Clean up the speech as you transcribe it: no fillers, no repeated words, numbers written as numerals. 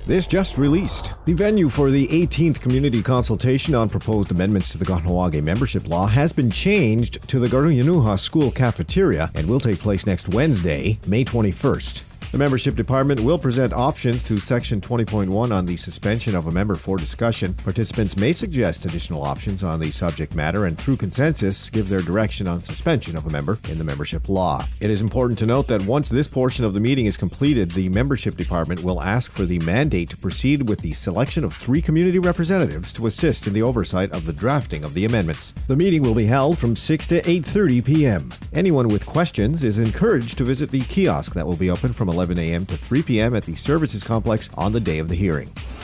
This just released. The venue for the 18th community consultation on proposed amendments to the Kahnawake membership law has been changed to the Garuyanuha School cafeteria and will take place next Wednesday, May 21st. The membership department will present options to Section 20.1 on the suspension of a member for discussion. Participants may suggest additional options on the subject matter and, through consensus, give their direction on suspension of a member in the membership law. It is important to note that once this portion of the meeting is completed, the membership department will ask for the mandate to proceed with the selection of 3 community representatives to assist in the oversight of the drafting of the amendments. The meeting will be held from 6 to 8:30 p.m. Anyone with questions is encouraged to visit the kiosk that will be open from 11 a.m. to 3 p.m. at the Services Complex on the day of the hearing.